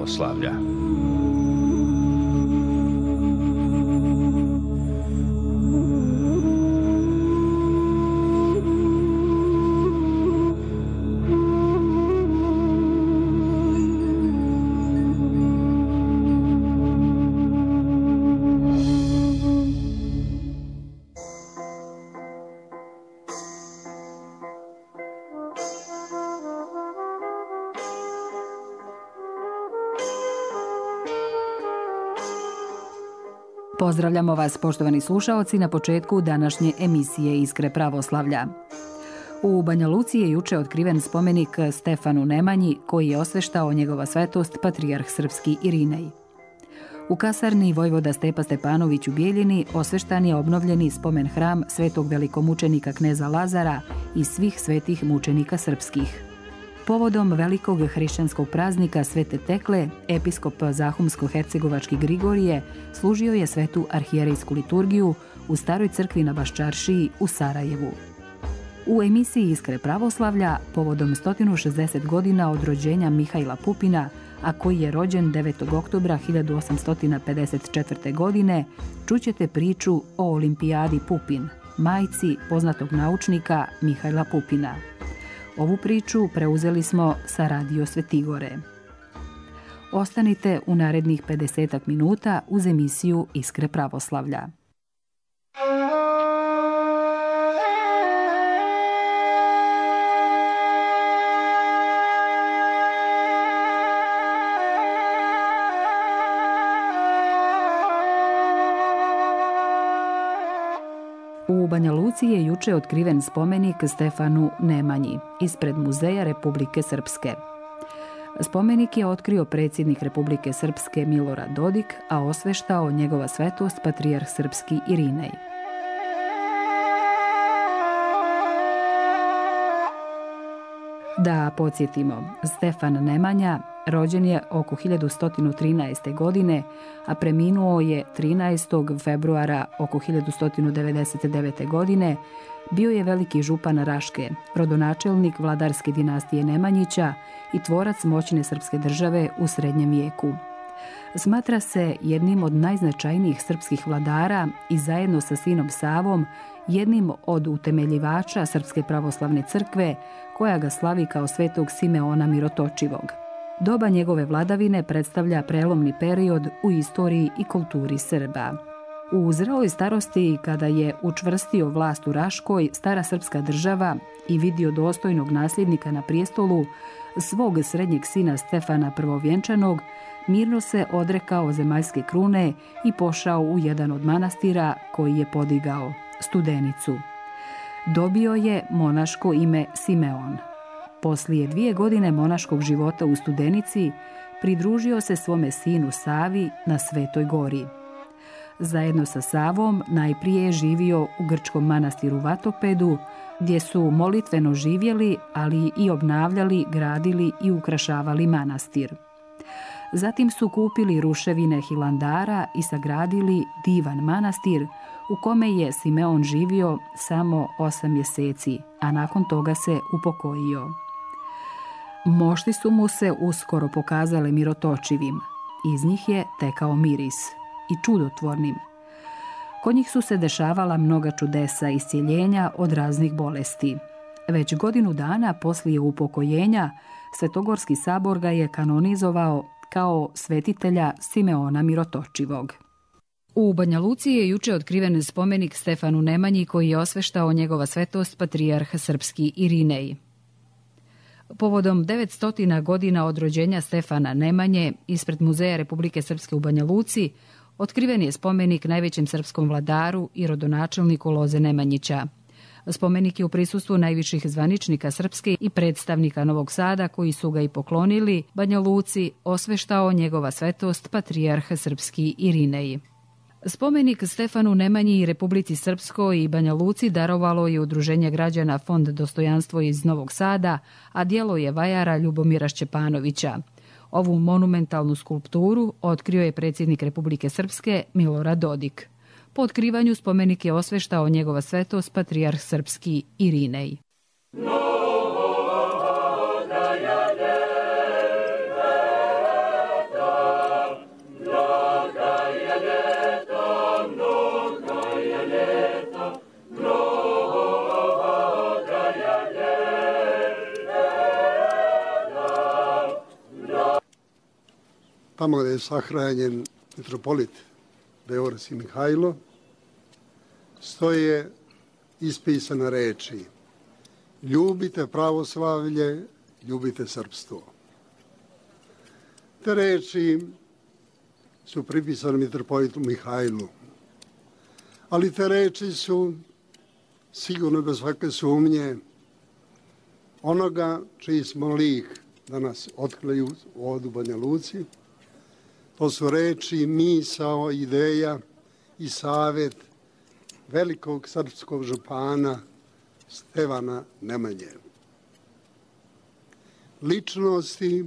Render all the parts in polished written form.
pravoslavlja. Pozdravljamo vas, poštovani slušaoci, na početku današnje emisije Iskre pravoslavlja. U Banja Luci je juče otkriven spomenik Stefanu Nemanji, koji je osveštao njegova svetost patrijarh srpski Irinej. U kasarni vojvoda Stepa Stepanović u Bijeljini osveštan je obnovljeni spomen hram svetog velikomučenika kneza Lazara i svih svetih mučenika srpskih. Povodom velikog hrišćanskog praznika Svete Tekle, episkop Zahumsko-hercegovački Grigorije služio je svetu arhijerejsku liturgiju u staroj crkvi na Baščaršiji u Sarajevu. U emisiji Iskre pravoslavlja, povodom 160 godina od rođenja Mihajla Pupina, a koji je rođen 9. oktobra 1854. godine, čućete priču o olimpijadi Pupin, majci poznatog naučnika Mihajla Pupina. Ovu priču preuzeli smo sa Radio Svetigore. Ostanite u narednih 50 minuta uz emisiju Iskre pravoslavlja. U Banja Luci je juče otkriven spomenik Stefanu Nemanji ispred Muzeja Republike Srpske. Spomenik je otkrio predsjednik Republike Srpske Milorad Dodik, a osveštao njegova svetost patrijarh srpski Irinej. Da podsjetimo, Stefan Nemanja rođen je oko 1113. godine, a preminuo je 13. februara oko 1199. godine. Bio je veliki župan Raške, rodonačelnik vladarske dinastije Nemanjića i tvorac moćne srpske države u srednjem vijeku. Smatra se jednim od najznačajnijih srpskih vladara i zajedno sa sinom Savom jednim od utemeljivača Srpske pravoslavne crkve, koja ga slavi kao svetog Simeona Mirotočivog. Doba njegove vladavine predstavlja prelomni period u istoriji i kulturi Srba. U zreloj starosti, kada je učvrstio vlast u Raškoj, stara srpska država i vidio dostojnog nasljednika na prijestolu, svog srednjeg sina Stefana Prvovjenčanog, mirno se odrekao zemaljske krune i pošao u jedan od manastira koji je podigao, Studenicu. Dobio je monaško ime Simeon. Poslije 2 godine monaškog života u Studenici pridružio se svome sinu Savi na Svetoj gori. Zajedno sa Savom najprije je živio u grčkom manastiru Vatopedu, gdje su molitveno živjeli, ali i obnavljali, gradili i ukrašavali manastir. Zatim su kupili ruševine Hilandara i sagradili divan manastir u kome je Simeon živio samo 8 mjeseci, a nakon toga se upokojio. Mošti su mu se uskoro pokazale mirotočivim. Iz njih je tekao miris i čudotvornim. Kod njih su se dešavala mnoga čudesa iscijeljenja od raznih bolesti. Već godinu dana poslije upokojenja Svetogorski sabor ga je kanonizovao kao svetitelja Simeona Mirotočivog. U Banja Luci je juče otkriven spomenik Stefanu Nemanji, koji je osveštao njegova svetost patrijarh srpski Irinej. Povodom 900 godina od rođenja Stefana Nemanje ispred Muzeja Republike Srpske u Banja Luci otkriven je spomenik najvećem srpskom vladaru i rodonačelniku Loze Nemanjića. Spomenik je u prisustvu najviših zvaničnika Srpske i predstavnika Novog Sada, koji su ga i poklonili Banja Luci, osveštao njegova svetost patrijarh srpski Irinej. Spomenik Stefanu Nemanji i Republici Srpskoj i Banja Luci darovalo je Udruženje građana Fond Dostojanstvo iz Novog Sada, a djelo je vajara Ljubomira Šćepanovića. Ovu monumentalnu skulpturu otkrio je predsjednik Republike Srpske Milorad Dodik. Po otkrivanju spomenik je osveštao njegova svetost patrijarh srpski Irinej. tamo gdje je sahranjen mitropolit Beogradski Mihajlo, stoje ispisane reči: ljubite pravoslavlje, ljubite srpstvo. Te reči su pripisane mitropolitu Mihajlu, ali te reči su sigurno bez svake sumnje onoga čiji smo lik danas otkrili ovdje u Banja Luci. To su reči, misao, ideja i savjet velikog srpskog župana Stevana Nemanje. Ličnosti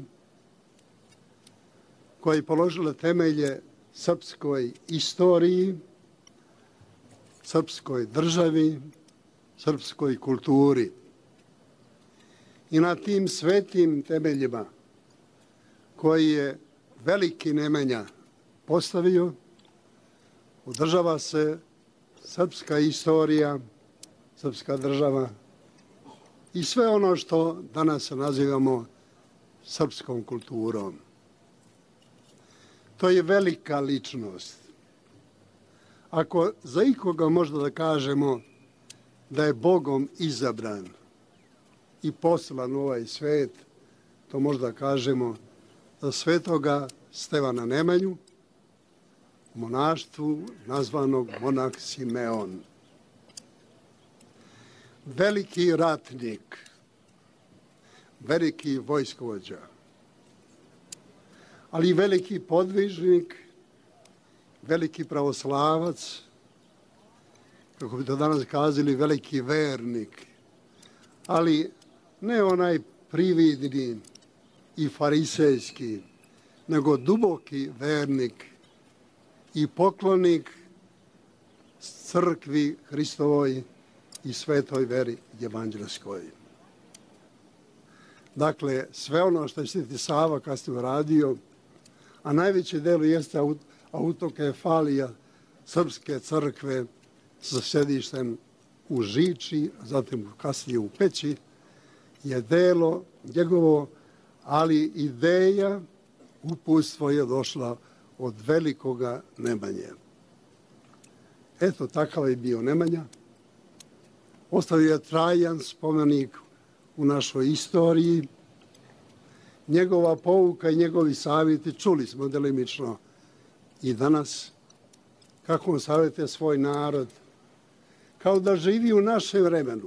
koja je položila temelje srpskoj istoriji, srpskoj državi, srpskoj kulturi. I na tim svetim temeljima koji je veliki Nemanja postavio, održava se srpska istorija, srpska država i sve ono što danas nazivamo srpskom kulturom. To je velika ličnost. Ako za ikoga možda da kažemo da je Bogom izabran i poslan u ovaj svet, to možda kažemo za svetoga Stevana Nemanju, u monaštvu nazvanog monah Simeon. Veliki ratnik, veliki vojskovođa, ali i veliki podvižnik, veliki pravoslavac, kako bi to danas kazali, veliki vernik, ali ne onaj prividni i farisejski, nego duboki vernik i poklonik crkvi Hristovoj i svetoj veri evanđelskoj. Dakle, sve ono što je Sveti Sava kasnije uradio, a najveće delo jeste autokefalija srpske crkve sa sedištem u Žiči, a zatim kasnije u Peći, je delo njegovo, ali ideja, uputstvo je došla od velikoga Nemanje. Eto, takav je bio Nemanja. Ostavio je trajan spomenik u našoj istoriji. Njegova pouka i njegovi savjeti čuli smo delimično i danas, kako on savjetuje svoj narod, kao da živi u našem vremenu.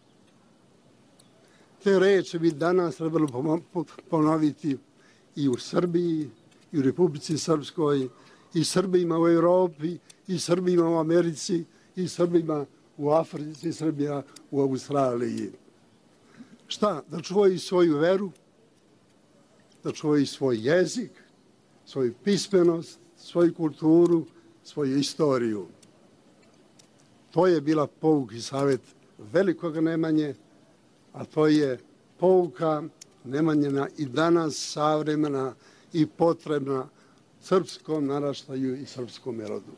Te reči bi danas trebalo ponoviti i u Srbiji, i u Republici Srpskoj, i Srbima u Europi, i Srbima u Americi, i Srbima u Africi, i Srbija u Australiji. Šta? Da čuvaju svoju veru, da čuvaju svoj jezik, svoju pismenost, svoju kulturu, svoju istoriju. To je bila pouka i savjet velikog Nemanje, a to je pouka Nemanjina i danas savremena i potrebna srpskom naraštaju i srpskom rodu.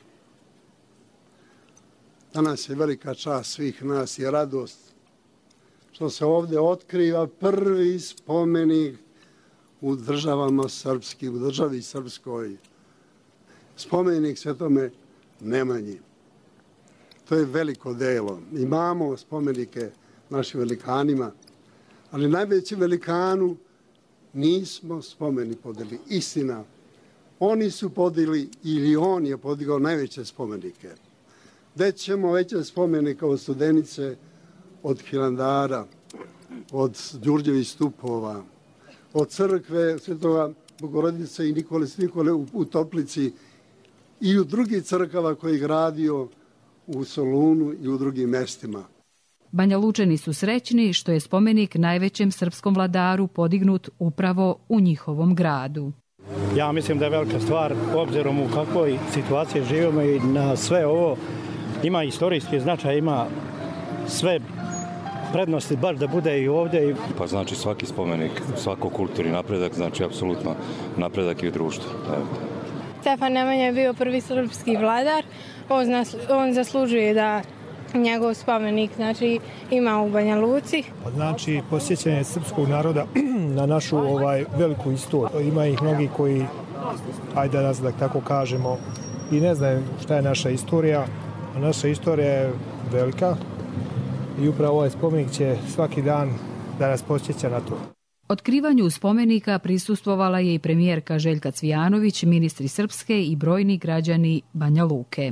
Danas je velika čast svih nas i radost što se ovdje otkriva prvi spomenik u državama srpskim, u državi srpskoj. Spomenik Svetome Nemanji. To je veliko delo. Imamo spomenike našim velikanima, ali najvećim velikanu nismo spomenik podigli. Istina, oni su podigli ili on je podigao najveće spomenike. Gde ćemo veće spomenike od Studenice, od Hilandara, od Đurđevih stupova, od crkve Svetoga Bogorodice i Nikole u Toplici i u drugih crkava koje je gradio u Solunu i u drugim mestima. Banja Lučani su srećni što je spomenik najvećem srpskom vladaru podignut upravo u njihovom gradu. Ja mislim da je velika stvar, obzirom u kakvoj situaciji živimo i na sve ovo, ima istorijski značaj, ima sve prednosti baš da bude i ovdje. Pa znači svaki spomenik, svako kulturni napredak, znači apsolutno napredak i u društvu. Stefan Nemanja je bio prvi srpski vladar, on zaslužuje da njegov spomenik znači, ima u Banja Luci. Znači posjećanje srpskog naroda na našu veliku istoriju. Ima ih mnogi koji ajde da tako kažemo, i ne znaju šta je naša istorija. A naša istorija je velika i upravo ovaj spomenik će svaki dan da nas podsjeća na to. Otkrivanju spomenika prisustvovala je i premijerka Željka Cvijanović, ministri Srpske i brojni građani Banja Luke.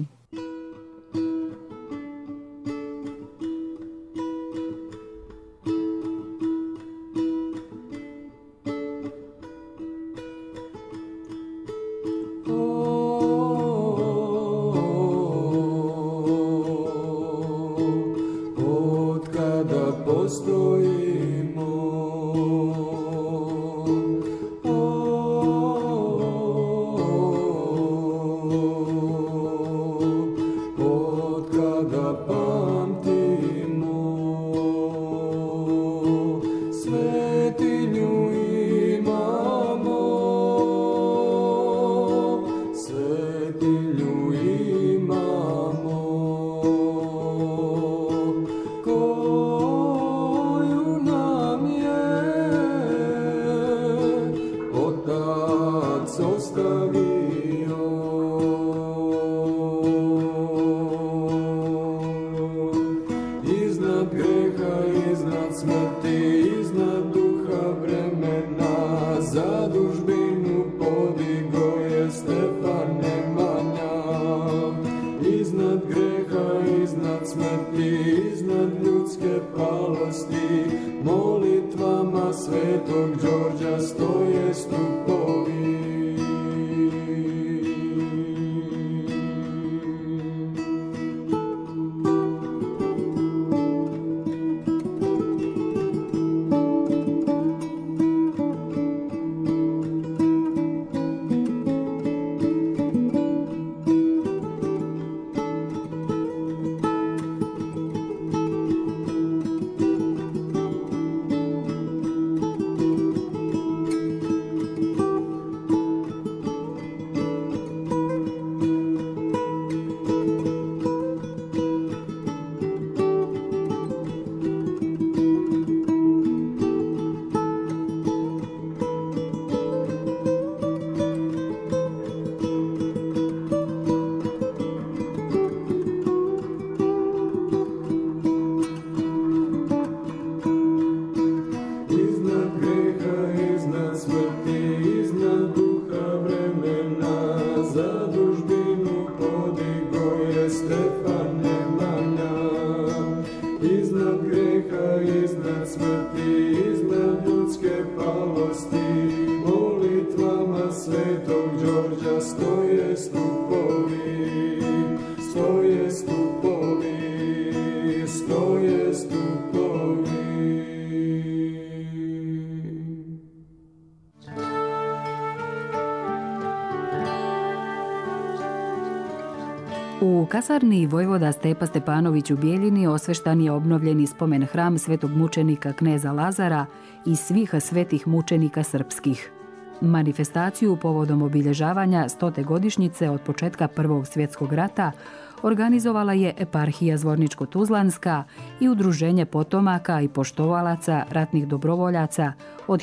U kasarni vojvoda Stepa Stepanović u Bijeljini osveštan je obnovljeni spomen hram svetog mučenika kneza Lazara i svih svetih mučenika srpskih. Manifestaciju povodom obilježavanja 100. godišnjice od početka Prvog svjetskog rata organizovala je eparhija Zvorničko-Tuzlanska i Udruženje potomaka i poštovalaca ratnih dobrovoljaca od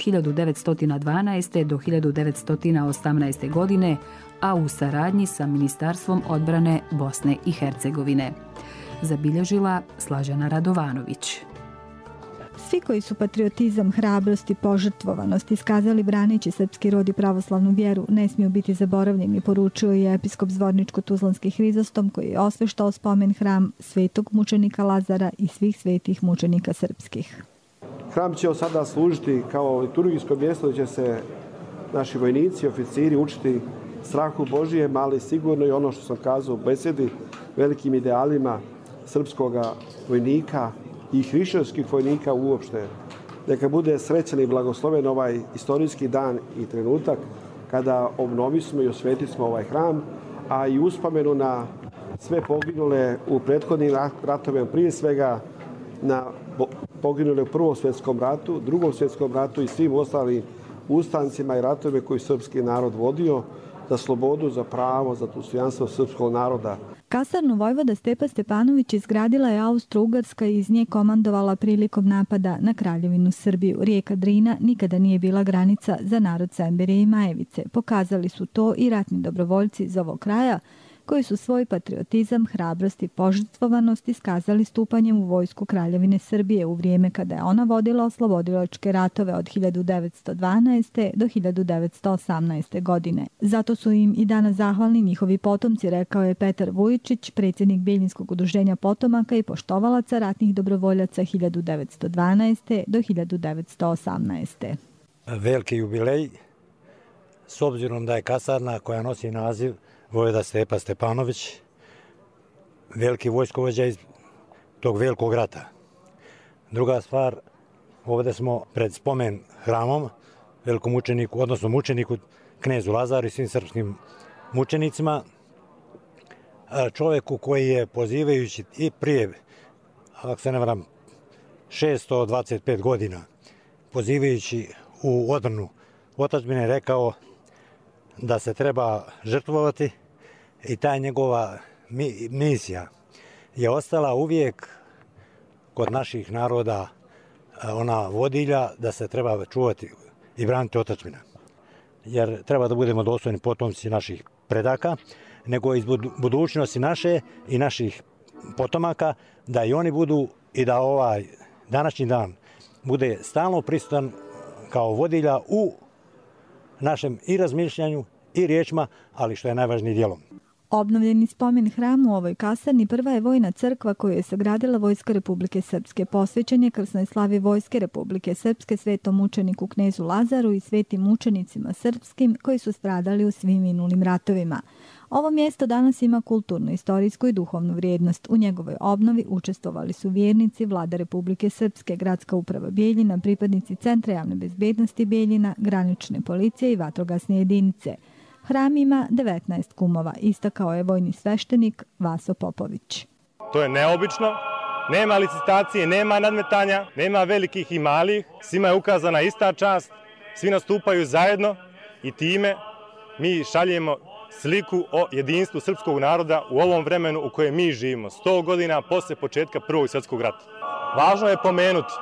1912. do 1918. godine, a u saradnji sa Ministarstvom odbrane Bosne i Hercegovine. Zabilježila Slažana Radovanović. Svi koji su patriotizam, hrabrost i požrtvovanost iskazali braneći srpski rod i pravoslavnu vjeru ne smiju biti zaboravljeni, poručio je episkop Zvorničko-Tuzlanski Hrizostom, koji je osveštao spomen hram svetog mučenika Lazara i svih svetih mučenika srpskih. Hram će od sada služiti kao liturgijsko mjesto gdje će se naši vojnici, oficiri učiti strahu Božijem, ali sigurno i ono što sam kazao u besedi, velikim idealima srpskoga vojnika i hrišćanskih vojnika uopšte. Neka bude srećan i blagosloven ovaj istorijski dan i trenutak kada obnovismo i osvetismo ovaj hram, a i uspomenu na sve poginule u prethodnim ratovima, prije svega na poginule u Prvom svjetskom ratu, Drugom svjetskom ratu i svim ostalim ustancima i ratovima koji srpski narod vodio, za slobodu, za pravo, za dostojanstvo srpskog naroda. Kasarnu vojvoda Stepa Stepanović izgradila je Austro-Ugarska i iz nje komandovala prilikom napada na Kraljevinu Srbiju. Rijeka Drina nikada nije bila granica za narod Semberije i Majevice. Pokazali su to i ratni dobrovoljci iz ovog kraja, koji su svoj patriotizam, hrabrost i požrtvovanost iskazali stupanjem u vojsku Kraljevine Srbije u vrijeme kada je ona vodila oslobodilačke ratove od 1912. do 1918. godine. Zato su im i danas zahvalni njihovi potomci, rekao je Petar Vujičić, predsjednik Bijeljinskog udruženja potomaka i poštovalaca ratnih dobrovoljaca 1912. do 1918. Veliki jubilej, s obzirom da je kasarna koja nosi naziv vojvoda Stepa Stepanović, veliki vojskovođa iz tog velikog rata. Druga stvar, ovdje smo pred spomen hramom velikom mučeniku, odnosno mučeniku knezu Lazaru i svim srpskim mučenicima, čovjeku koji je pozivajući i prije, ako se ne varam, 625 godina, pozivajući u odbranu otadžbine, rekao da se treba žrtvovati i ta njegova misija je ostala uvijek kod naših naroda, ona vodilja da se treba čuvati i braniti otadžbina. Jer treba da budemo dostojni potomci naših predaka, nego iz budućnosti naše i naših potomaka, da i oni budu i da ovaj današnji dan bude stalno prisutan kao vodilja u našem i razmišljanju i riječima, ali što je najvažniji dijelom. Obnovljeni spomen hramu u ovoj kasarni prva je vojna crkva koju je sagradila Vojska Republike Srpske. Posvećen je krsnoj slavi Vojske Republike Srpske, svetom mučeniku knezu Lazaru i svetim mučenicima srpskim koji su stradali u svim minulim ratovima. Ovo mjesto danas ima kulturnu, istorijsku i duhovnu vrijednost. U njegovoj obnovi učestvovali su vjernici, Vlada Republike Srpske, Gradska uprava Bijeljina, pripadnici Centra javne bezbednosti Bijeljina, granične policije i vatrogasne jedinice. Hram ima 19 kumova, istakao je vojni sveštenik Vaso Popović. To je neobično, nema licitacije, nema nadmetanja, nema velikih i malih, svima je ukazana ista čast, svi nastupaju zajedno i time mi šaljemo sliku o jedinstvu srpskog naroda u ovom vremenu u kojem mi živimo, 100 godina posle početka Prvog svjetskog rata. Važno je pomenuti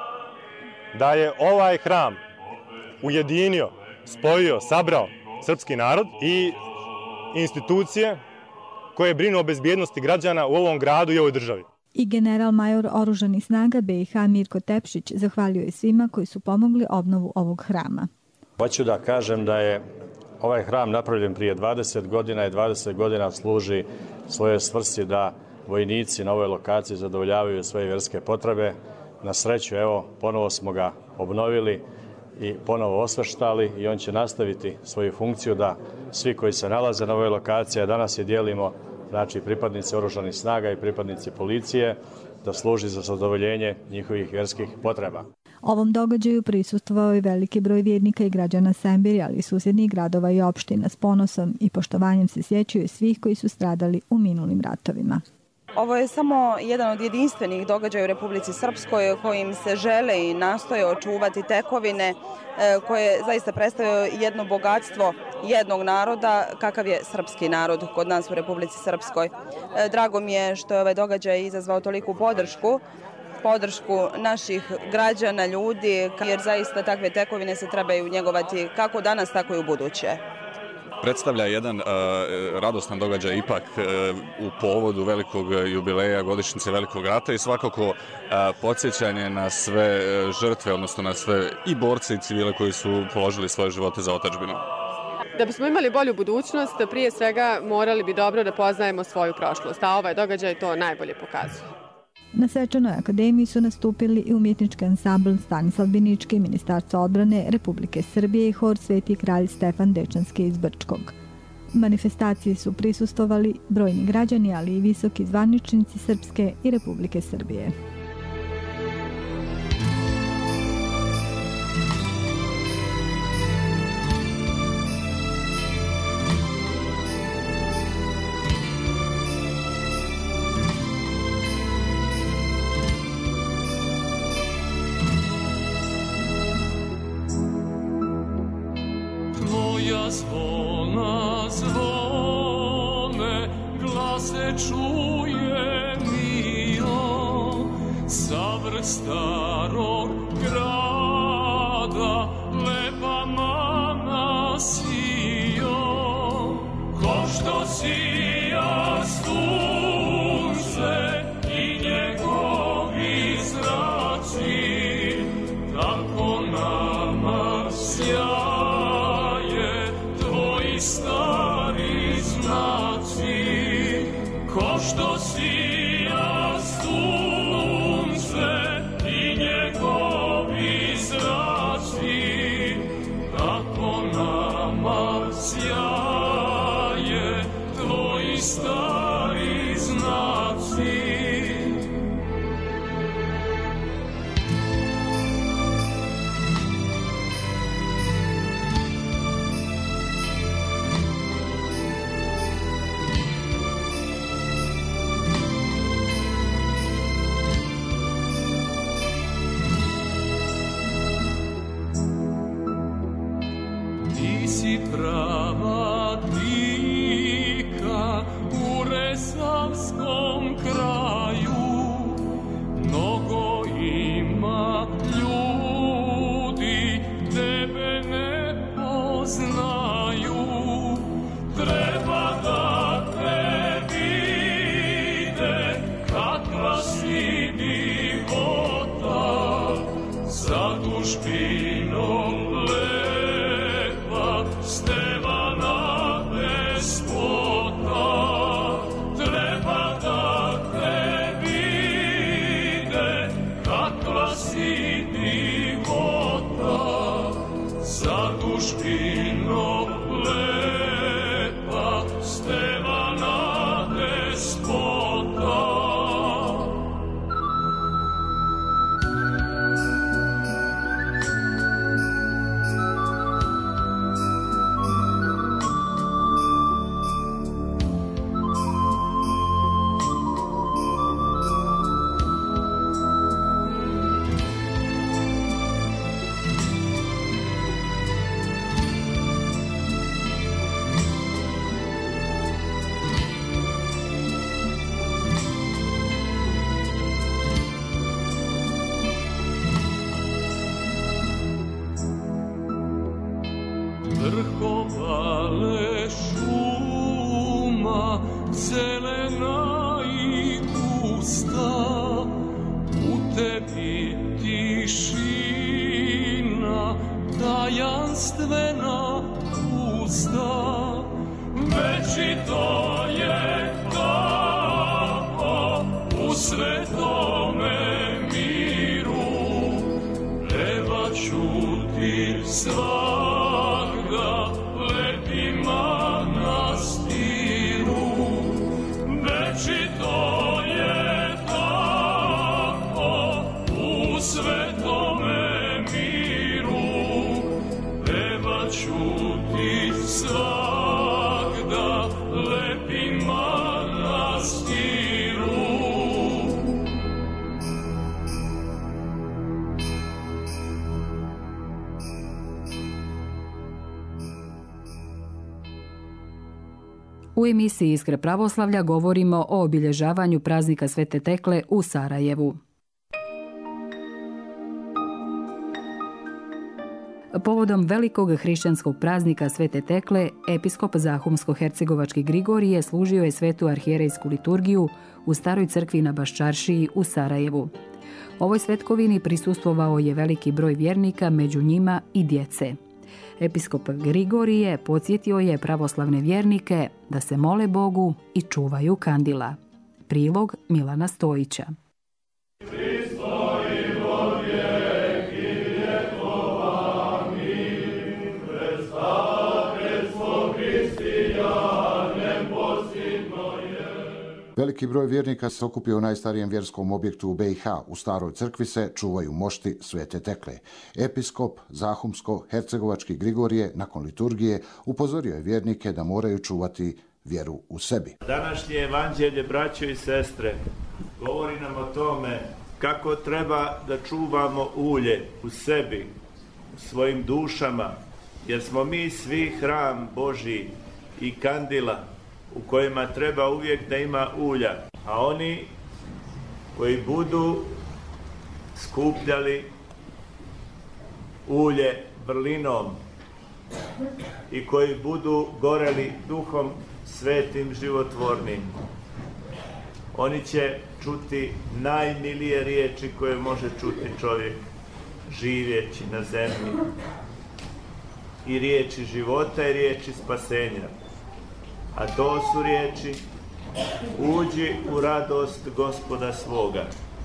da je ovaj hram ujedinio, spojio, sabrao srpski narod i institucije koje brinu o bezbjednosti građana u ovom gradu i ovoj državi. I general major oružanih snaga BiH Mirko Tepšić zahvalio je svima koji su pomogli obnovu ovog hrama. Hoću da kažem da je ovaj hram napravljen prije 20 godina i 20 godina služi svoje svrsi da vojnici na ovoj lokaciji zadovoljavaju svoje vjerske potrebe. Na sreću, evo, ponovo smo ga obnovili i ponovo osvrštali i on će nastaviti svoju funkciju da svi koji se nalaze na ovoj lokaciji, a danas je dijelimo, znači pripadnici oružanih snaga i pripadnici policije, da služi za zadovoljenje njihovih vjerskih potreba. Ovom događaju prisustvovao je veliki broj vjernika i građana Semberije, ali i susjednih gradova i opština. S ponosom i poštovanjem se sjećaju svih koji su stradali u minulim ratovima. Ovo je samo jedan od jedinstvenih događaja u Republici Srpskoj kojim se žele i nastoje očuvati tekovine koje zaista predstavljaju jedno bogatstvo jednog naroda kakav je srpski narod kod nas u Republici Srpskoj. Drago mi je što je ovaj događaj izazvao toliku podršku naših građana, ljudi, jer zaista takve tekovine se trebaju njegovati kako danas, tako i u buduće. Predstavlja jedan radostan događaj ipak u povodu velikog jubileja, godišnjice Velikog rata i svakako podsjećanje na sve žrtve, odnosno na sve i borce i civile koji su položili svoje živote za otadžbinu. Da bismo imali bolju budućnost, prije svega morali bi dobro da poznajemo svoju prošlost, a ovaj događaj to najbolje pokazuje. Na Svečanoj akademiji su nastupili i umjetnički ansambl Stanislav Binički, Ministarstvo odbrane Republike Srbije i hor Sveti kralj Stefan Dečanski iz Brčkog. Manifestaciji su prisustvovali brojni građani, ali i visoki zvaničnici Srpske i Republike Srbije. Zvona se čuje mio sa vrh starog grada, lepa mana sio, ko što sija sunce i njegovi zraci, tako nama sjaje tvoji stari znaci, ko što sija sunce i njegovi zraci, tako nama sjaje tvoji stari znaci. Ti si prava dika u Resavskom kraju, mnogo ima ljudi tebe ne poznaju, treba da te vide kakva si divota, za dušpinom lepa Stevana despota, treba da te vide kakva si divota, za dušpinom lepa Stevana despota. Vrhovale šuma zelena i gusta, u tebi tišina tajanstvena pusta, večito je tako u svetome miru, pevaću ti svagda lepim manastiru, večito je tako u svetome miru, pevaću ti svagda lepim manastiru. U emisiji Iskre pravoslavlja govorimo o obilježavanju praznika Svete Tekle u Sarajevu. Povodom velikog hrišćanskog praznika Svete Tekle, episkop Zahumsko-hercegovački Grigorije služio je svetu arhijerejsku liturgiju u staroj crkvi na Baščaršiji u Sarajevu. Ovoj svetkovini prisustvovao je veliki broj vjernika, među njima i djece. Episkop Grigorije podsjetio je pravoslavne vjernike da se mole Bogu i čuvaju kandila. Prilog Milana Stojića. Veliki broj vjernika se okupio u najstarijem vjerskom objektu u BiH. U staroj crkvi se čuvaju mošti Svete Tekle. Episkop Zahumsko-hercegovački Grigorije nakon liturgije upozorio je vjernike da moraju čuvati vjeru u sebi. Današnje evanđelje, braćo i sestre, govori nam o tome kako treba da čuvamo ulje u sebi, u svojim dušama, jer smo mi svi hram Božji i kandila u kojima treba uvijek da ima ulja, a oni koji budu skupljali ulje vrlinom i koji budu goreli duhom svetim životvornim, oni će čuti najmilije riječi koje može čuti čovjek živeći na zemlji, i riječi života i riječi spasenja. A to su riječi: uđi u radost Gospoda svoga.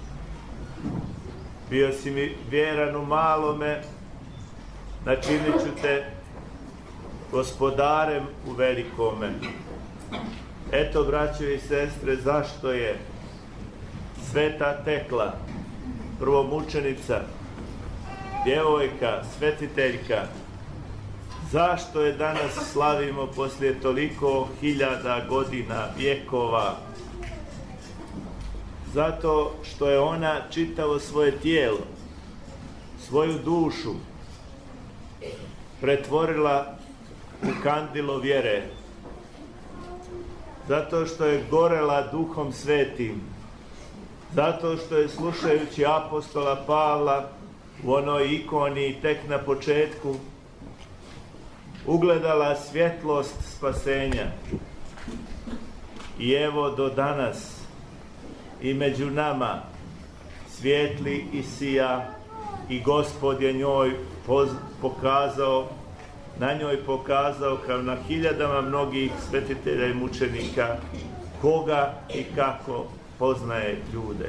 Bio si mi vjeran u malome, načinit ću te gospodarem u velikome. Eto, braćo i sestre, zašto je Sveta Tekla, prvomučenica, djevojka, svetiteljka, zašto je danas slavimo poslije toliko hiljada godina, vjekova? Zato što je ona čitavo svoje tijelo, svoju dušu pretvorila u kandilo vjere. Zato što je gorela Duhom Svetim. Zato što je, slušajući apostola Pavla u onoj ikoni tek na početku, ugledala svjetlost spasenja. I evo do danas i među nama svijetli i sija, i Gospod je njoj na njoj pokazao, kao na hiljadama mnogih svetitelja i mučenika, koga i kako poznaje ljude.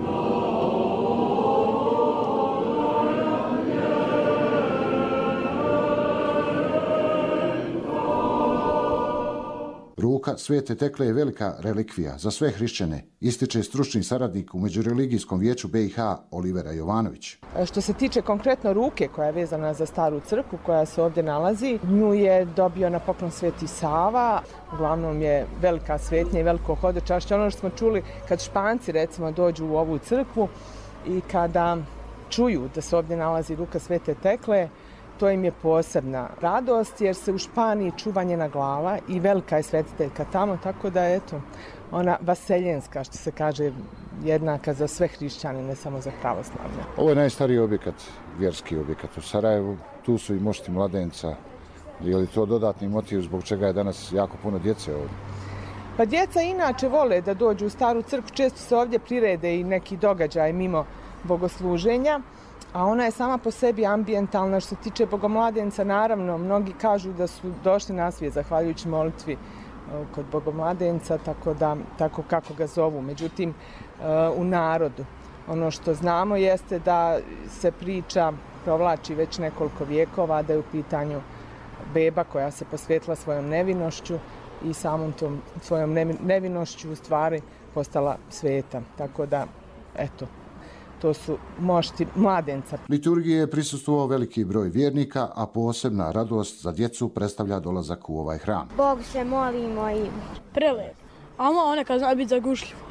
Ruka Svete Tekle je velika relikvija za sve hrišćane, ističe stručni saradnik u Međureligijskom vijeću BiH Olivera Jovanović. Što se tiče konkretno ruke koja je vezana za staru crkvu koja se ovdje nalazi, nju je dobio na poklon Sveti Sava. Uglavnom je velika svetnja i veliko hodočašće. Ono što smo čuli kad Španci recimo dođu u ovu crkvu i kada čuju da se ovdje nalazi ruka Svete Tekle, to im je posebna radost jer se u Španiji čuva njena glava i velika je svetiteljka tamo, tako da je ona vaseljenska, što se kaže, jednaka za sve hrišćane, ne samo za pravoslavne. Ovo je najstariji objekat, vjerski objekat u Sarajevu. Tu su i mošti mladenca. Je li to dodatni motiv zbog čega je danas jako puno djece ovdje? Pa djeca inače vole da dođu u staru crkvu, često se ovdje prirede i neki događaj mimo bogosluženja, a ona je sama po sebi ambijentalna. Što se tiče bogomladenca, naravno, mnogi kažu da su došli na svijet zahvaljujući molitvi kod bogomladenca, tako kako ga zovu. Međutim, u narodu ono što znamo jeste da se priča provlači već nekoliko vijekova, da je u pitanju beba koja se posvetila svojom nevinošću i samom tom svojom nevinošću u stvari postala sveta. Tako da, eto, to su mošti mladenca. Liturgiji je prisustvovao veliki broj vjernika, a posebna radost za djecu predstavlja dolazak u ovaj hram. Bogu se molimo i prelep. A neka zna biti zagušljivo.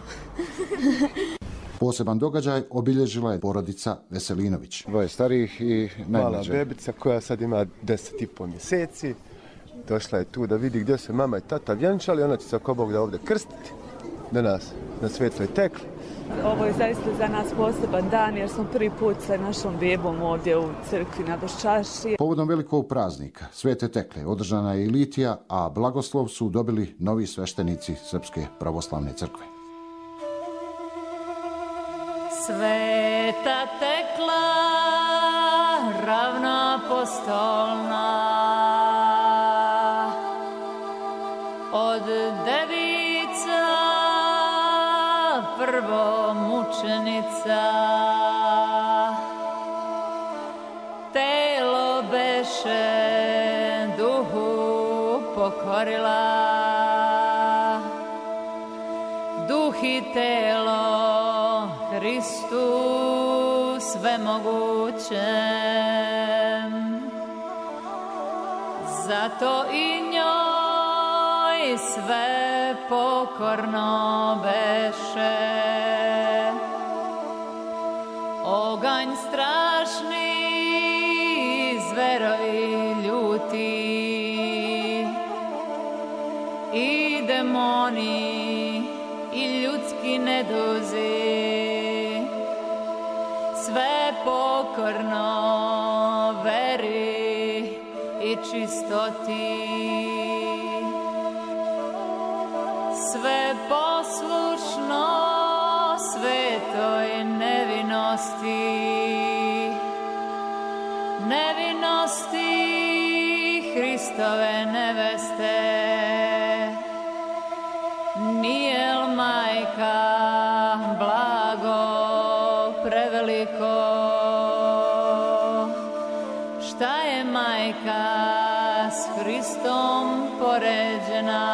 Poseban događaj obilježila je porodica Veselinović. Dvoje starijih i najmlađa. Mala bebica koja sad ima 10,5 mjeseci. Došla je tu da vidi gdje se mama i tata vjenčali. Ona će se oko Bog da ovdje krstiti danas na Svetoj Tekli. Ovo je zaista za nas poseban dan jer smo prvi put sa našom bebom ovdje u crkvi na Doščaši. Povodom velikog praznika Svete Tekle održana je i litija, a blagoslov su dobili novi sveštenici Srpske pravoslavne crkve. Sveta Tekla, ravnoapostolna, od devica prvomučenica, telo beše duhu pokorila, duh i telo Hristu svemogućem, zato i njoj sve pokorno beše. Oganj strašni, zverovi ljuti, i demoni demoni i ljudski neduzi, sve pokorno veri i čistoti, sve poslušno svetoj nevinosti, nevinosti Hristove neveste. Nije li majka blago preveliko? Šta je majka s Hristom poređena?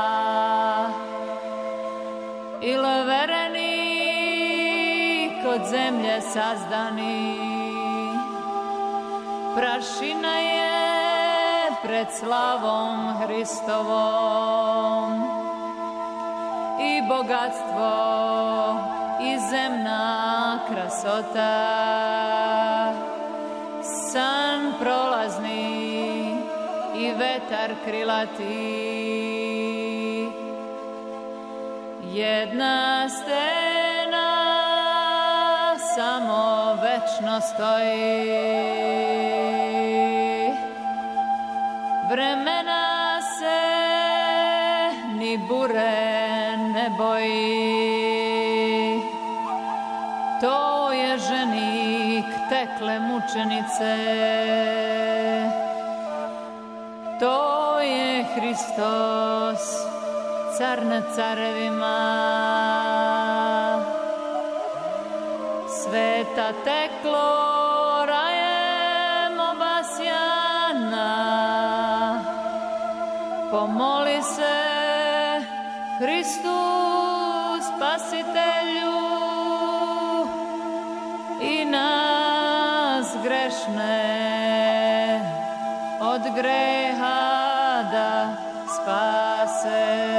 Ili vereni kod zemlje sazdani, prašina je pred slavom Hristovom, i bogatstvo i zemna krasota, san prolazni i vetar krilati. Jedna stena samo večno stoji, vremena se ni bure ne boji. To je ženik tekle mučenice, to je Hristos, car nad carevima. Sveta teklo rajem obasjana, pomoli se Hristu Spasitelju i nas grešne od greha da spase.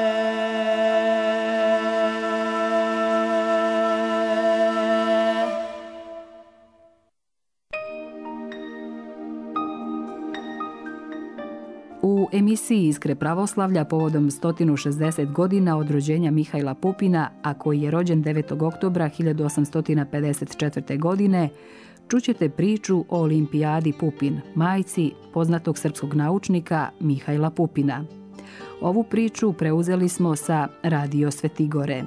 U emisiji Iskre pravoslavlja povodom 160 godina od rođenja Mihajla Pupina, a koji je rođen 9. oktobra 1854. godine, čućete priču o Olimpijadi Pupin, majci poznatog srpskog naučnika Mihajla Pupina. Ovu priču preuzeli smo sa Radio Svetigore.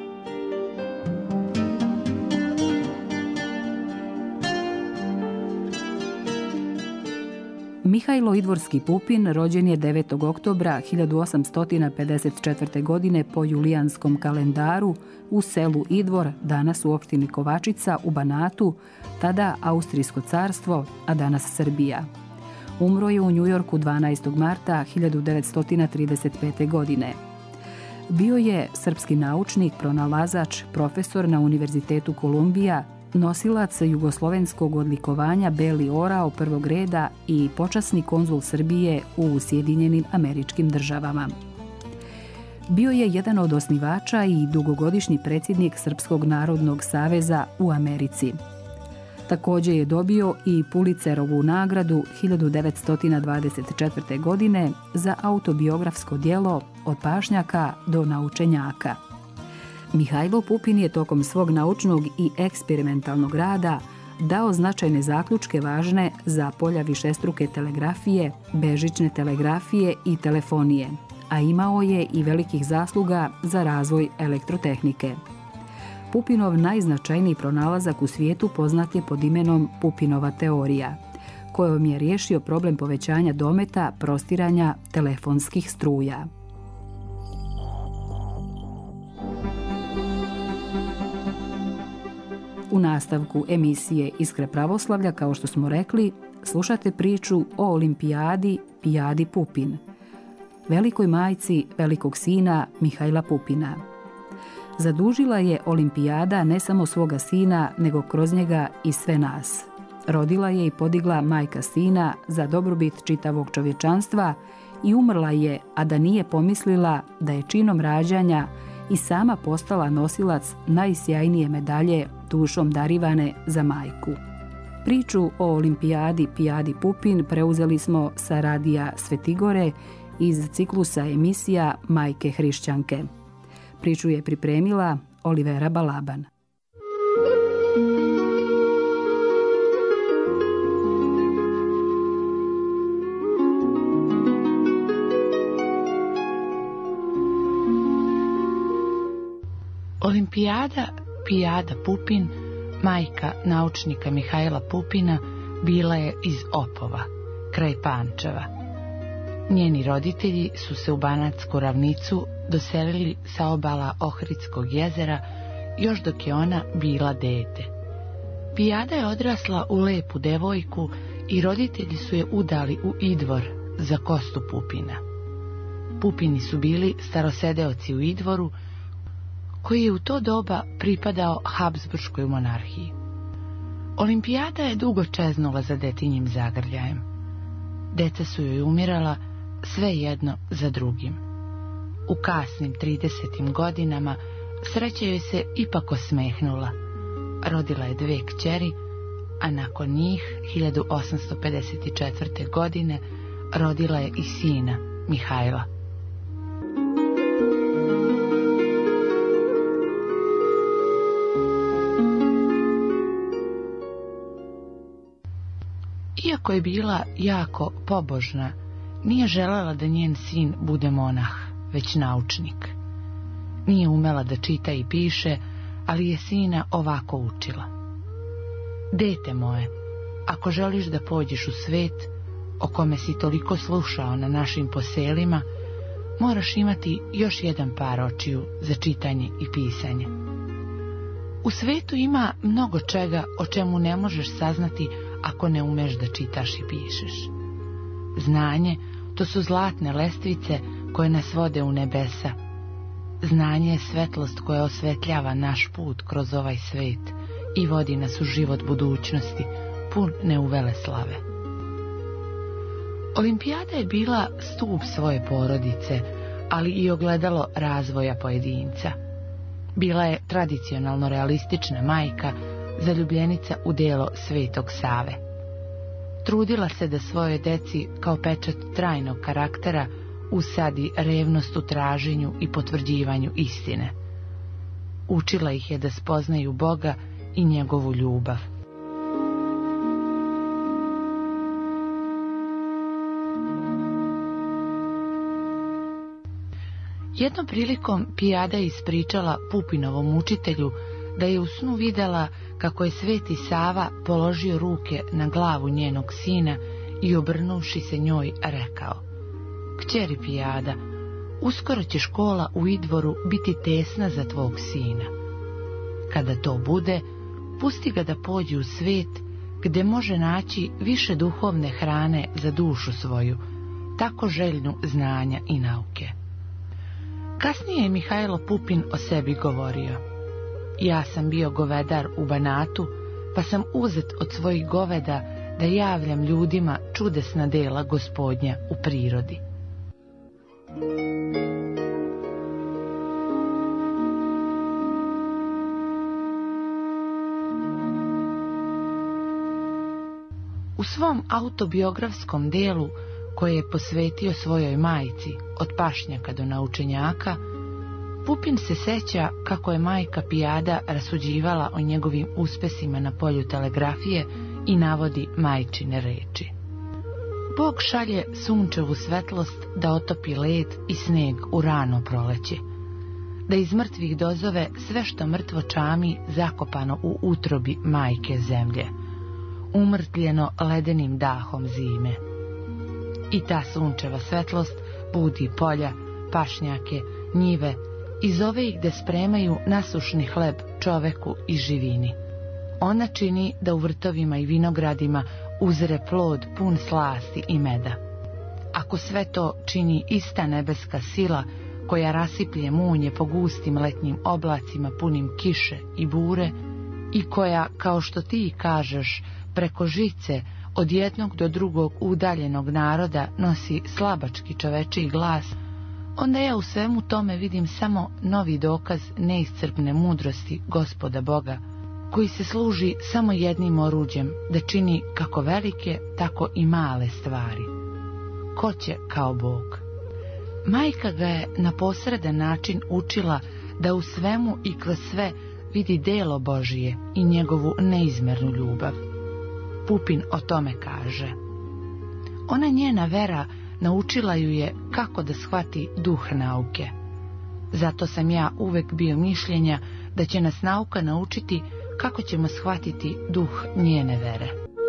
Mihajlo Idvorski Pupin rođen je 9. oktobra 1854. godine po julijanskom kalendaru u selu Idvor, danas u opštini Kovačica u Banatu, tada Austrijsko carstvo, a danas Srbija. Umro je u Njujorku 12. marta 1935. godine. Bio je srpski naučnik, pronalazač, profesor na Univerzitetu Kolumbija, nosilac jugoslovenskog odlikovanja Beli orao prvog reda i počasni konzul Srbije u Sjedinjenim Američkim Državama. Bio je jedan od osnivača i dugogodišnji predsjednik Srpskog narodnog saveza u Americi. Također je dobio i Pulitzerovu nagradu 1924. godine za autobiografsko djelo Od pašnjaka do naučenjaka. Mihajlo Pupin je tokom svog naučnog i eksperimentalnog rada dao značajne zaključke važne za polja višestruke telegrafije, bežične telegrafije i telefonije, a imao je i velikih zasluga za razvoj elektrotehnike. Pupinov najznačajniji pronalazak u svijetu poznat je pod imenom Pupinova teorija, kojom je riješio problem povećanja dometa prostiranja telefonskih struja. U nastavku emisije Iskre pravoslavlja, kao što smo rekli, slušate priču o Olimpijadi Pijadi Pupin, velikoj majci velikog sina Mihajla Pupina. Zadužila je Olimpijada ne samo svoga sina, nego kroz njega i sve nas. Rodila je i podigla majka sina za dobrobit čitavog čovječanstva i umrla je, a da nije pomislila da je činom rađanja i sama postala nosilac najsjajnije medalje dušom darivane za majku. Priču o Olimpijadi Pijadi Pupin preuzeli smo sa Radija Svetigore iz ciklusa emisija Majke hrišćanke. Priču je pripremila Olivera Balaban. Olimpijada Pijada Pupin, majka naučnika Mihajla Pupina, bila je iz Opova, kraj Pančeva. Njeni roditelji su se u Banatsku ravnicu doselili sa obala Ohridskog jezera još dok je ona bila dete. Pijada je odrasla u lepu devojku i roditelji su je udali u Idvor za Kostu Pupina. Pupini su bili starosedeoci u Idvoru, koji je u to doba pripadao Habsburškoj monarhiji. Olimpijada je dugo čeznula za detinjim zagrljajem. Deca su joj umirala sve jedno za drugim. U kasnim 30. godinama sreća joj se ipak osmehnula. Rodila je 2 kćeri, a nakon njih 1854. godine rodila je i sina Mihajla. Iako je bila jako pobožna, nije želela da njen sin bude monah, već naučnik. Nije umela da čita i piše, ali je sina ovako učila. Dete moje, ako želiš da pođeš u svet, o kome si toliko slušao na našim poselima, moraš imati još jedan par očiju za čitanje i pisanje. U svetu ima mnogo čega o čemu ne možeš saznati ako ne umeš da čitaš i pišeš. Znanje, to su zlatne lestvice koje nas vode u nebesa. Znanje je svetlost koja osvetljava naš put kroz ovaj svet i vodi nas u život budućnosti, pun neuvele slave. Olimpijada je bila stup svoje porodice, ali i ogledalo razvoja pojedinca. Bila je tradicionalno realistična majka, zaljubljenica u delo Svetog Save. Trudila se da svojoj deci kao pečat trajnog karaktera usadi revnost u traženju i potvrđivanju istine. Učila ih je da spoznaju Boga i njegovu ljubav. Jednom prilikom Pijada je ispričala Pupinovom učitelju da je u snu videla kako je Sveti Sava položio ruke na glavu njenog sina i obrnuvši se njoj rekao: Kćeri Pijada, uskoro će škola u Idvoru biti tesna za tvog sina. Kada to bude, pusti ga da pođe u svet gde može naći više duhovne hrane za dušu svoju, tako željnu znanja i nauke. Kasnije je Mihajlo Pupin o sebi govorio: Ja sam bio govedar u Banatu, pa sam uzet od svojih goveda da javljam ljudima čudesna dela Gospodnja u prirodi. U svom autobiografskom delu, koje je posvetio svojoj majci, od pašnjaka do naučenjaka, Pupin se seća kako je majka Pijada rasuđivala o njegovim uspesima na polju telegrafije i navodi majčine reči: Bog šalje sunčevu svetlost da otopi led i sneg u rano proleće, da iz mrtvih dozove sve što mrtvo čami zakopano u utrobi majke zemlje, umrtljeno ledenim dahom zime. I ta sunčeva svetlost budi polja, pašnjake, njive i zove ih da spremaju nasušni hleb čoveku i živini. Ona čini da u vrtovima i vinogradima uzre plod pun slasti i meda. Ako sve to čini ista nebeska sila koja rasiplje munje po gustim letnjim oblacima punim kiše i bure i koja, kao što ti kažeš, preko žice od jednog do drugog udaljenog naroda nosi slabački čovečiji glas, onda ja u svemu tome vidim samo novi dokaz neiscrpne mudrosti Gospoda Boga, koji se služi samo jednim oruđem da čini kako velike, tako i male stvari. Ko će kao Bog? Majka ga je na posredan način učila da u svemu i kroz sve vidi delo Božije i njegovu neizmernu ljubav. Pupin o tome kaže: ona njena vera naučila ju je kako da shvati duh nauke. Zato sam ja uvek bio mišljenja da će nas nauka naučiti kako ćemo shvatiti duh njene vere.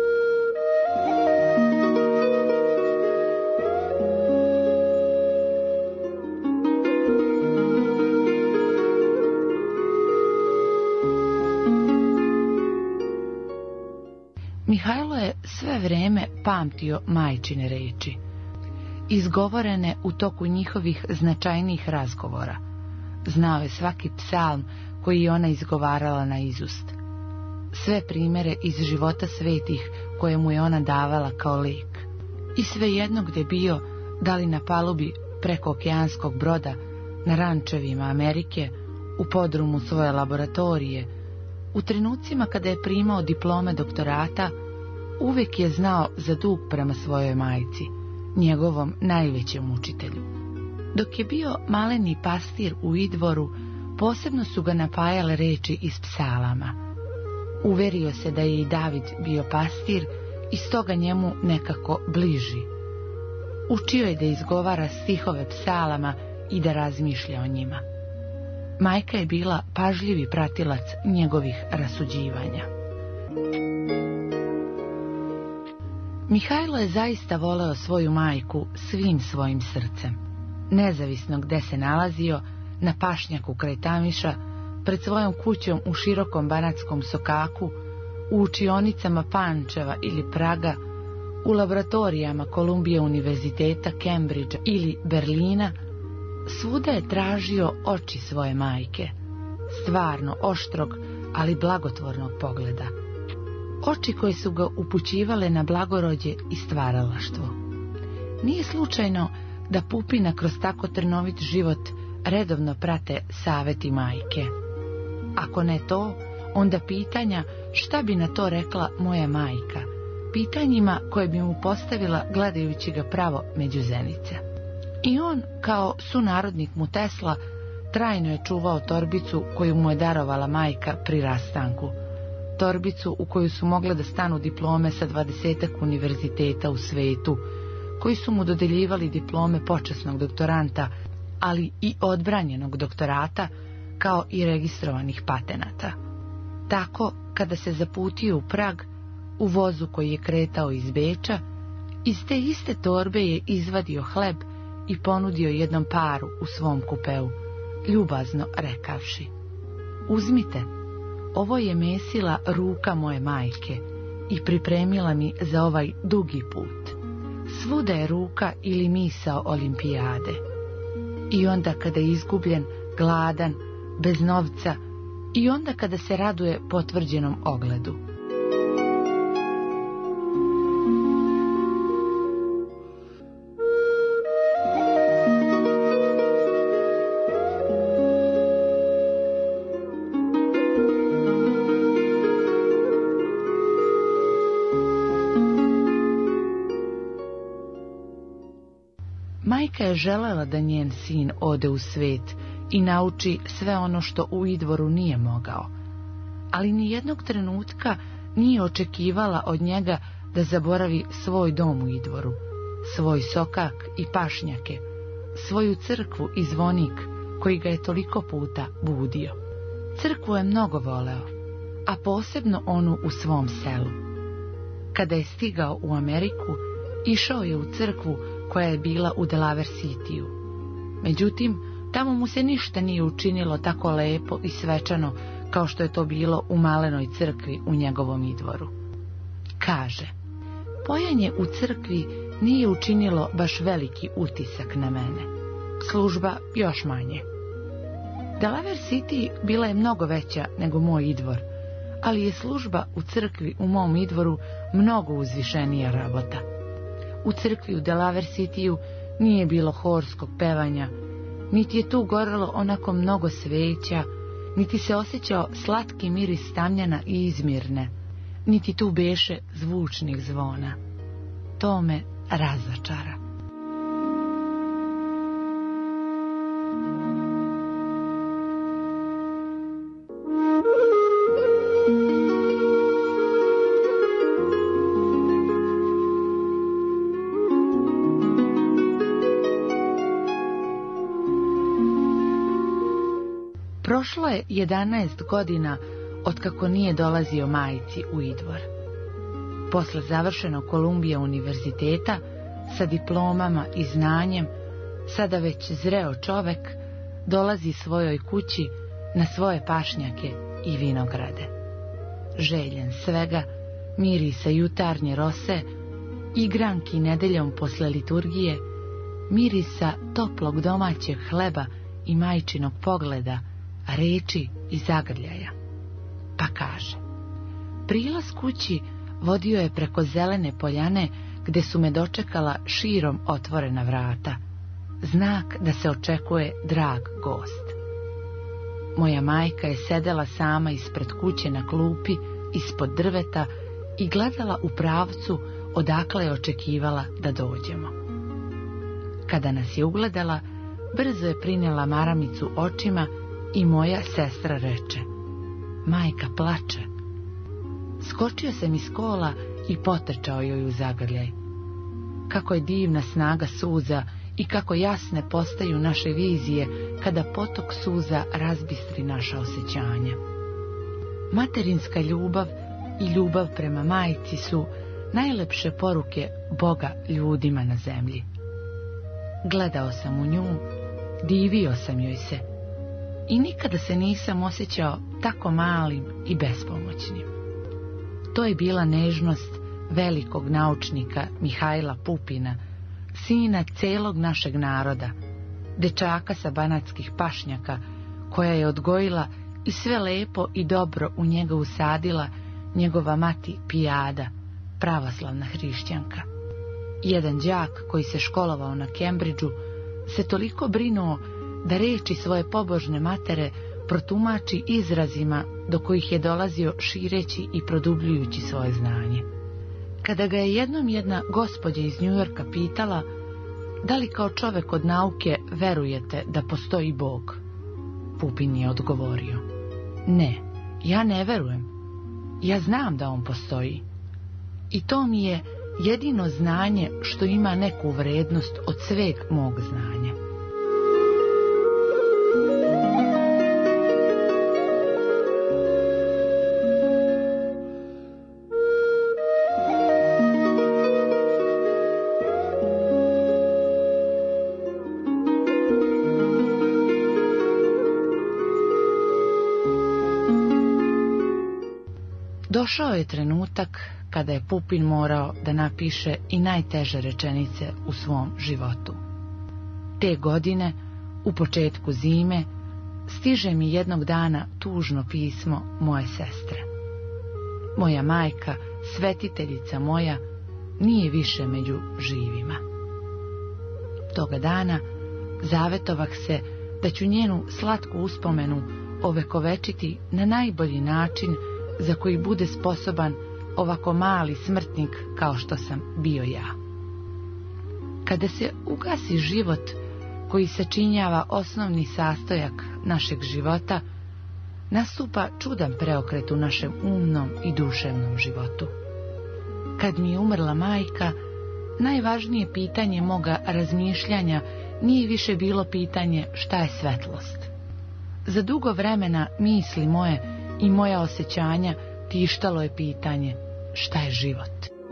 Mihajlo je sve vreme pamtio majčine reči, izgovorene u toku njihovih značajnijih razgovora. Znao je svaki psalm koji je ona izgovarala na izust. Sve primere iz života svetih koje mu je ona davala kao lijek. I svejedno gde bio, da li na palubi preko okeanskog broda, na rančevima Amerike, u podrumu svoje laboratorije, u trenucima kada je primao diplome doktorata, uvek je znao za dug prema svojoj majci, njegovom najvećem učitelju. Dok je bio maleni pastir u Idvoru, posebno su ga napajale reči iz psalama. Uverio se da je i David bio pastir i stoga njemu nekako bliži. Učio je da izgovara stihove psalama i da razmišlja o njima. Majka je bila pažljivi pratilac njegovih rasuđivanja. Mihajlo je zaista voleo svoju majku svim svojim srcem. Nezavisno gde se nalazio, na pašnjaku kraj Tamiša, pred svojom kućom u širokom banatskom sokaku, u učionicama Pančeva ili Praga, u laboratorijama Kolumbije univerziteta, Cambridgea ili Berlina, svuda je tražio oči svoje majke, stvarno oštrog, ali blagotvornog pogleda. Oči koje su ga upućivale na blagorođe i stvaralaštvo. Nije slučajno da Pupina kroz tako trnovit život redovno prate saveti majke. Ako ne to, onda pitanja šta bi na to rekla moja majka, pitanjima koje bi mu postavila gledajući ga pravo među zenice. I on, kao sunarodnik mu Tesla, trajno je čuvao torbicu koju mu je darovala majka pri rastanku. Torbicu u koju su mogle da stanu diplome sa 20 univerziteta u svetu, koji su mu dodeljivali diplome počasnog doktoranta, ali i odbranjenog doktorata, kao i registrovanih patenata. Tako, kada se zaputio u Prag, u vozu koji je kretao iz Beča, iz te iste torbe je izvadio hleb i ponudio jednom paru u svom kupeu, ljubazno rekavši: uzmite, ovo je mesila ruka moje majke i pripremila mi za ovaj dugi put. Svuda je ruka ili misao olimpijade. I onda kada je izgubljen, gladan, bez novca, i onda kada se raduje potvrđenom ogledu. Majka je želela da njen sin ode u svet i nauči sve ono što u Idvoru nije mogao, ali ni jednog trenutka nije očekivala od njega da zaboravi svoj dom u Idvoru, svoj sokak i pašnjake, svoju crkvu i zvonik koji ga je toliko puta budio. Crkvu je mnogo voleo, a posebno onu u svom selu. Kada je stigao u Ameriku, išao je u crkvu koja je bila u Delaware Cityu. Međutim, tamo mu se ništa nije učinilo tako lepo i svečano kao što je to bilo u malenoj crkvi u njegovom Idvoru. Kaže: pojanje u crkvi nije učinilo baš veliki utisak na mene. Služba još manje. Delaware City bila je mnogo veća nego moj Idvor, ali je služba u crkvi u mom Idvoru mnogo uzvišenija rabota. U crkvi u Delaware Cityu nije bilo horskog pevanja, niti je tu gorelo onako mnogo sveća, niti se osjećao slatki miris tamjana i izmirne, niti tu beše zvučnih zvona. To me razočara. Prošlo je 11 godina otkako nije dolazio majci u Idvor. Posle završenog Kolumbija univerziteta, sa diplomama i znanjem, sada već zreo čovek dolazi svojoj kući na svoje pašnjake i vinograde. Željen svega, mirisa jutarnje rose, igranki nedeljom posle liturgije, mirisa toplog domaćeg hleba i majčinog pogleda, reči i zagrljaja. Pa kaže, prilaz kući vodio je preko zelene poljane gde su me dočekala širom otvorena vrata, znak da se očekuje drag gost. Moja majka je sedela sama ispred kuće na klupi, ispod drveta i gledala u pravcu odakle je očekivala da dođemo. Kada nas je ugledala, brzo je prinela maramicu očima i moja sestra reče, majka plače. Skočio sam iz kola i potrčao joj u zagrljaj. Kako je divna snaga suza i kako jasne postaju naše vizije kada potok suza razbistri naša osjećanja. Materinska ljubav i ljubav prema majci su najlepše poruke Boga ljudima na zemlji. Gledao sam u nju, divio sam joj se i nikada se nisam osjećao tako malim i bespomoćnim. To je bila nežnost velikog naučnika Mihajla Pupina, sina celog našeg naroda, dečaka sa banatskih pašnjaka, koja je odgojila i sve lepo i dobro u njega usadila njegova mati Pijada, pravoslavna hrišćanka. Jedan đak koji se školovao na Kembridžu se toliko brinuo da reči svoje pobožne matere protumači izrazima do kojih je dolazio šireći i produbljujući svoje znanje. Kada ga je jednom jedna gospođa iz Njujorka pitala da li kao čovek od nauke verujete da postoji Bog, Pupin je odgovorio, ne, ja ne verujem, ja znam da on postoji. I to mi je jedino znanje što ima neku vrednost od sveg mog znanja. Došao je trenutak kada je Pupin morao da napiše i najteže rečenice u svom životu. Te godine, u početku zime, stiže mi jednog dana tužno pismo moje sestre. Moja majka, svetiteljica moja, nije više među živima. Toga dana zavetovah se da ću njenu slatku uspomenu ovekovečiti na najbolji način za koji bude sposoban ovako mali smrtnik kao što sam bio ja. Kada se ugasi život koji sačinjava osnovni sastojak našeg života, nastupa čudan preokret u našem umnom i duševnom životu. Kad mi je umrla majka, najvažnije pitanje moga razmišljanja nije više bilo pitanje šta je svetlost. Za dugo vremena misli moje i moja osjećanja tištalo je pitanje šta je život.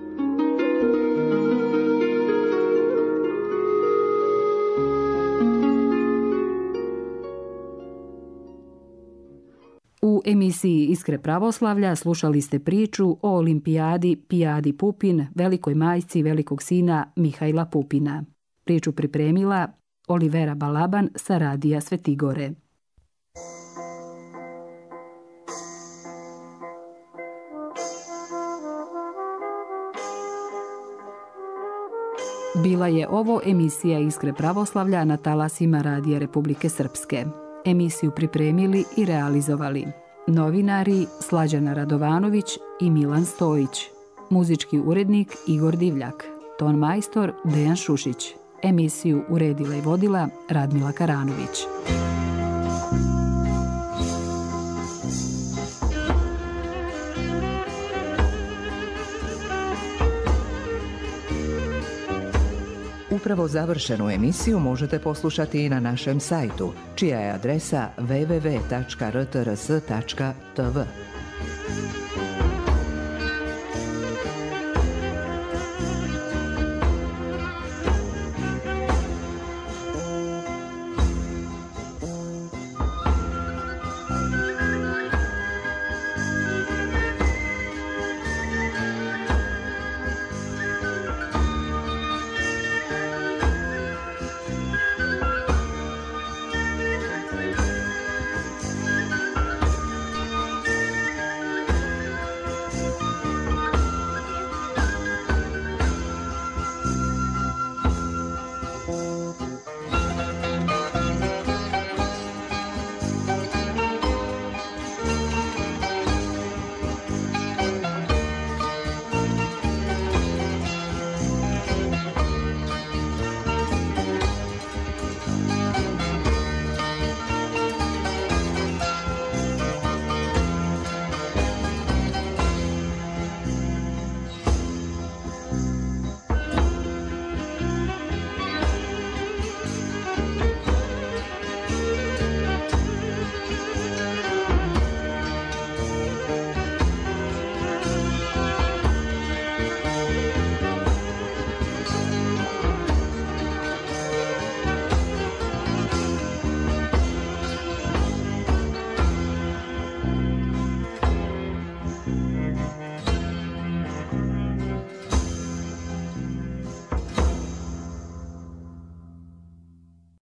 U emisiji Iskre pravoslavlja slušali ste priču o olimpijadi Pijadi Pupin, velikoj majci velikog sina Mihajla Pupina. Priču pripremila Olivera Balaban sa radija Svetigore. Bila je ovo emisija Iskre pravoslavlja na talasima Radija Republike Srpske. Emisiju pripremili i realizovali novinari Slađana Radovanović i Milan Stojić, muzički urednik Igor Divljak, ton majstor Dejan Šušić. Emisiju uredila i vodila Radmila Karanović. U upravo završenu emisiju možete poslušati i na našem sajtu, čija je adresa www.rtrs.tv.